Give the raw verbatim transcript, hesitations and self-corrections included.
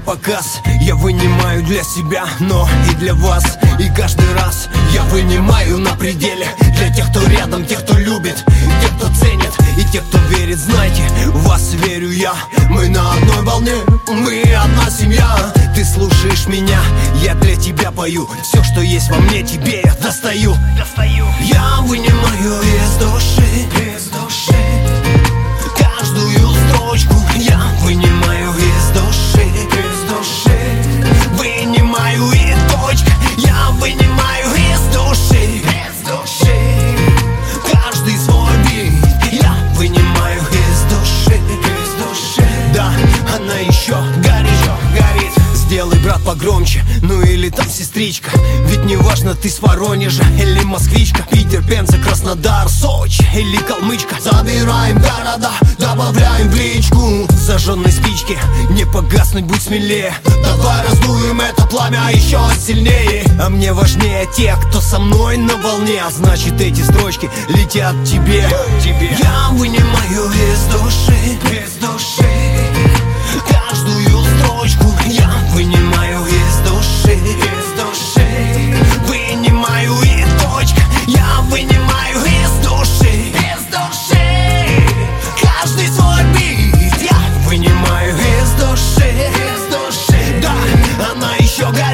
показ я вынимаю для себя, но и для вас. И каждый раз я вынимаю на пределе. Для тех, кто рядом, тех, кто любит, тех, кто ценит и тех, кто верит. Знайте, в вас верю я. Мы на одной волне, мы одна семья. Ты слушаешь меня, я для тебя пою. Все, что есть во мне, тебе я достаю. Я вынимаю из души, из души каждую строчку. Я вынимаю из души, из души вынимаю и точка. Я вынимаю из души, из души каждый свой бит. Я вынимаю из души, из души. Да, она еще горит, горит. Сделай, брат, погромче, ну или там сестричка. Ведь не важно, ты с Воронежа или москвичка, Питер, Пенза, Краснодар, Сочи или Калмычка. Забираем города, добавляем в личку. Зажженной спички не погаснуть, будь смелее. Давай раздуем это пламя еще сильнее. А мне важнее те, кто со мной на волне. А значит, эти строчки летят тебе, тебе. Я вынимаю из души, из души каждую строчку. Я вынимаю из души, из души вынимаю и точка. Я вынимаю из души, из души каждый свой бит. Я вынимаю из души, из души. Да, она еще горит.